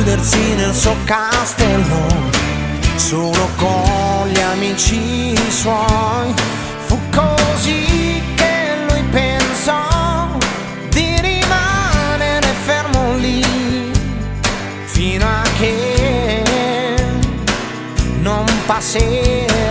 chiudersi nel suo castello solo con gli amici suoi. Fu così che lui pensò di rimanere fermo lì fino a che non passerà